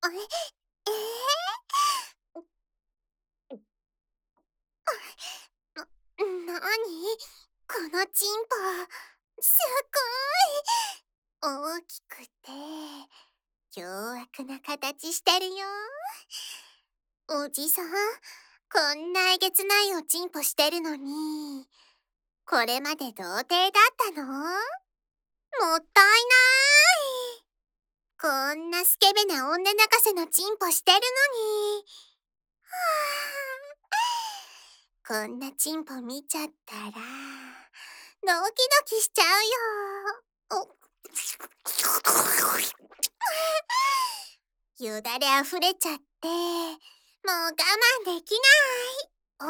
えなにこのチンポ、すごい大きくて、凶悪な形してるよ。おじさん、こんなえげつないおちんぽしてるのに、これまで童貞だったの？もったいない。こんなスケベな女泣かせのチンポしてるのに。こんなチンポ見ちゃったら、ドキドキしちゃうよ。よだれあふれちゃって、もう我慢できない。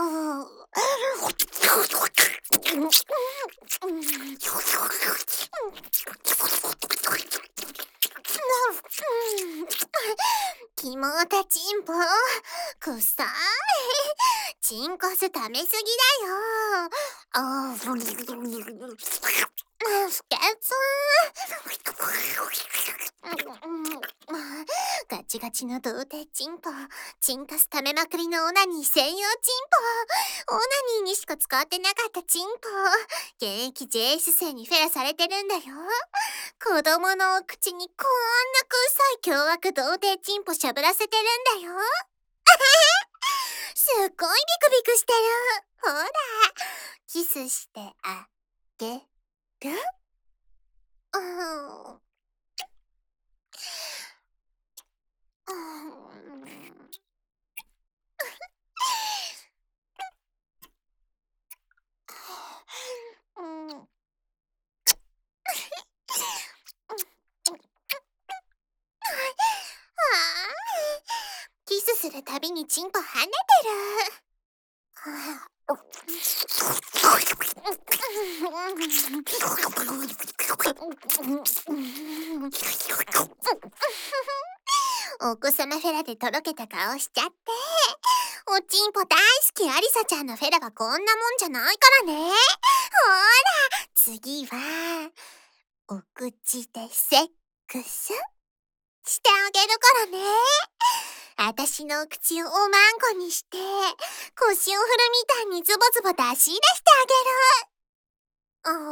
キモータチンポ、くっさい。チンコス溜めすぎだよ。不潔。ガチガチの童貞チンポ、チンカス溜めまくりのオナニー専用チンポ、オナニーにしか使ってなかったチンポ、現役 JS 生にフェラされてるんだよ。子供のお口にこんな臭い凶悪童貞チンポしゃぶらせてるんだよ。すっごいビクビクしてる。ほら、キスしてあげる？うん。うん。キスするたびにチンポ跳ねてる。お子様フェラでとろけた顔しちゃって。おちんぽ大好きアリサちゃんのフェラはこんなもんじゃないからね。ほら、次は、お口でセックスしてあげるからね。あたしのお口をおまんこにして、腰を振るみたいにズボズボ出し入れしてあげる。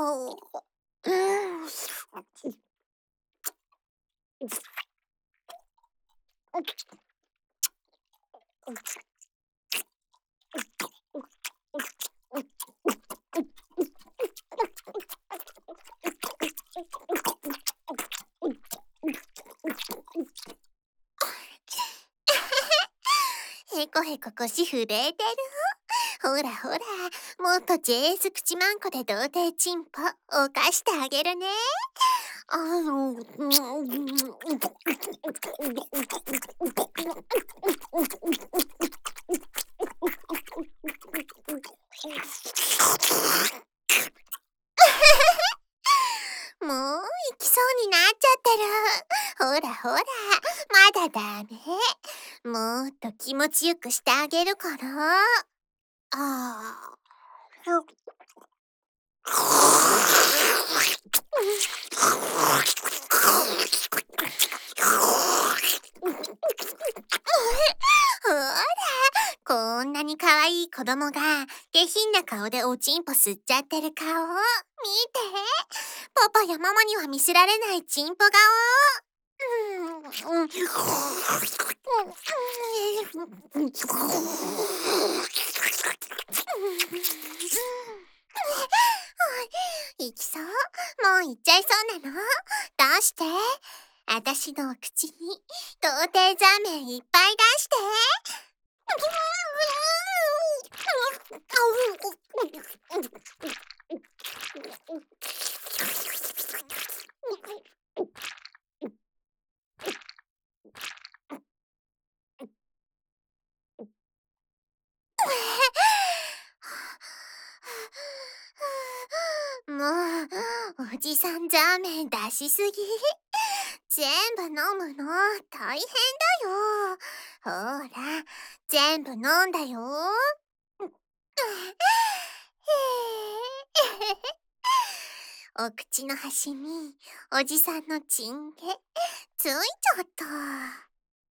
へこへこ腰震えてる。ほらほら、もっと JS プチマンコで童貞チンポ、犯してあげるね。もう行きそうになっちゃってる。ほらほら、まだダメ。もっと気持ちよくしてあげるから。あほら、こんなに可愛い子供が下品な顔でおちんぽ吸っちゃってる顔。見て。パパやママには見せられないチンポ顔。行きそう？もう行っちゃいそうなの？出して。あたしのお口に童貞ザーメンいっぱい出して。もう、おじさんザーメン出しすぎ。全部飲むの大変だよ。ほら、全部飲んだよ。お口の端におじさんのチンゲついちゃった。